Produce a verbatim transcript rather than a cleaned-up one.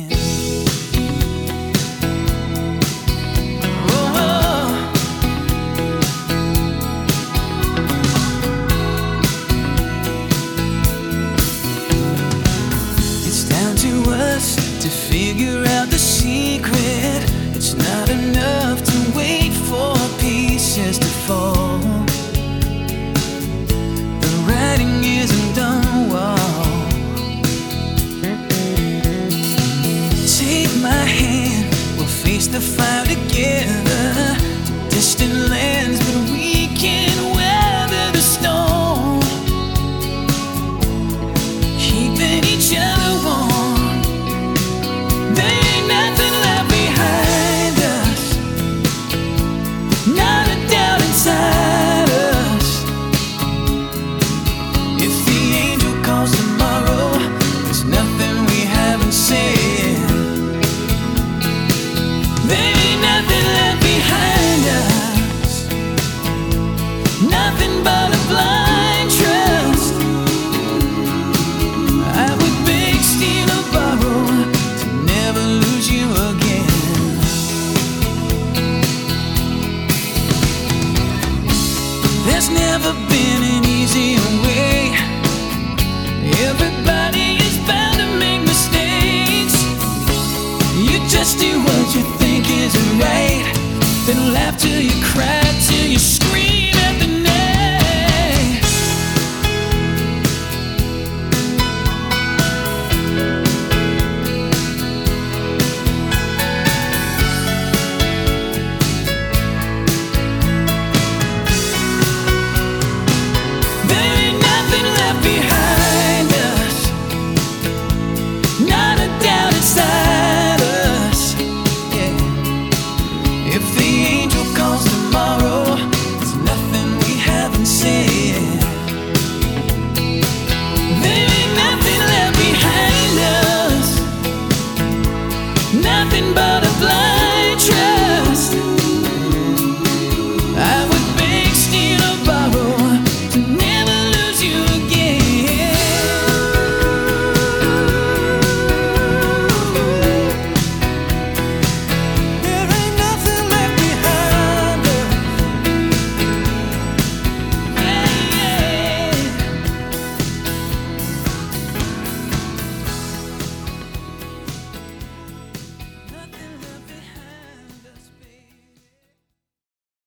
To figure out the secret, it's not enough to wait for pieces to fall. The writing isn't on the wall. Take my hand, we'll face the fire together to distant lands, but we can weather the storm, keeping each other warm. Nothing but a blind trust. I would beg, steal, or borrow to never lose you again. There's never been an easier way. Everybody is bound to make mistakes. You just do what you think is right, then laugh till you cry, till you scream at the night. There ain't nothing left behind us, not a doubt inside us. Yeah. If the angel calls tomorrow, there's nothing we haven't said. There ain't nothing left behind us, nothing but a